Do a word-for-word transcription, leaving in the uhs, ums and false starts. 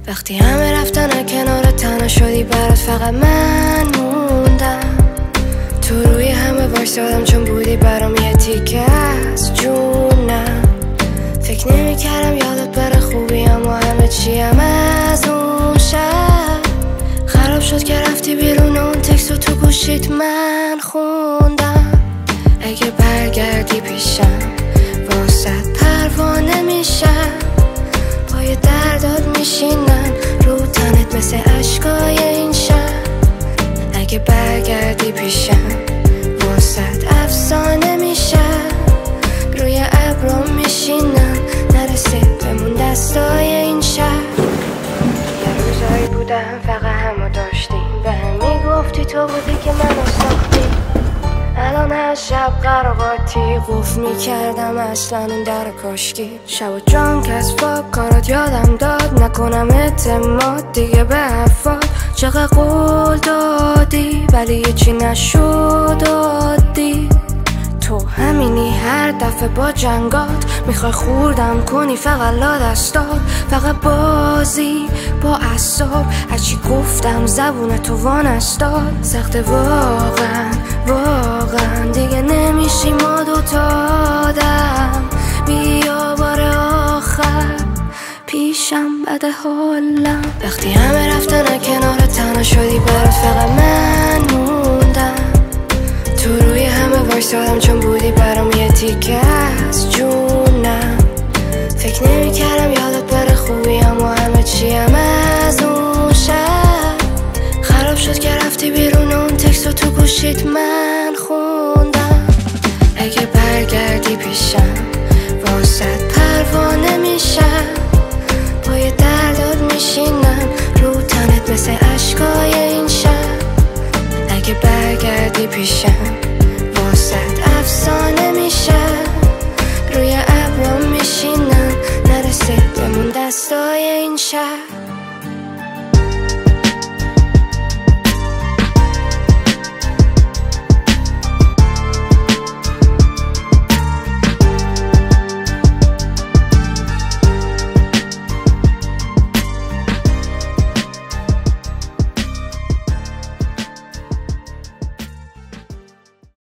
وقتی همه رفتن کنار تنها شدی برات فقط من موندم. تو روی همه وایسادم چون بودی برام یه تیکه از جونم. فکر نمی کردم یادت بره خوبی اما همه چیم از اون شب خراب شد که رفتی بیرون و اون تکستو تو گوشیت من خوندم. اگه برگردی پیشم واسط پروانه میشم، پای درداد میشینن رو تنت مثل عشقای این شب. اگه برگردی پیشم واسط افسانه میشم، روی ابرام میشینم نرسید بمون دستای این شب. یه روزایی بودم فقط همو داشتیم، به هم میگفتی تو بودی که منو ساختی. الان هر شب قراقاتی قفل میکردم اصلا اون در کاشکی. شب و جان کس فاک کارات یادم داد، نکنم اعتماد دیگه به حرفات. چقدر قول دادی ولی یه چی نشد عادی. تو همینی هر دفعه با جنگات میخوای خوردم کنی فقط لا دستات. فقط بازی با اعصاب هرچی گفتم زبون تو وانستاد. سخته واقعا واقعا دیگه نمیشی ما دوتا آدم. بیا بار آخر پیشم بد حالم. وقتی همه رفتن کنار تنها شدی برات فقط من موندم. تو روی همه وایسادم چون بودی برام یه تیکه از جونم. فکر نمی کردم یادت بره خوبی اما همه چیم از اون شب خراب شد که رفتی بیرون اون تکستو تو گوشیت من خوندم. اگه برگردی پیشم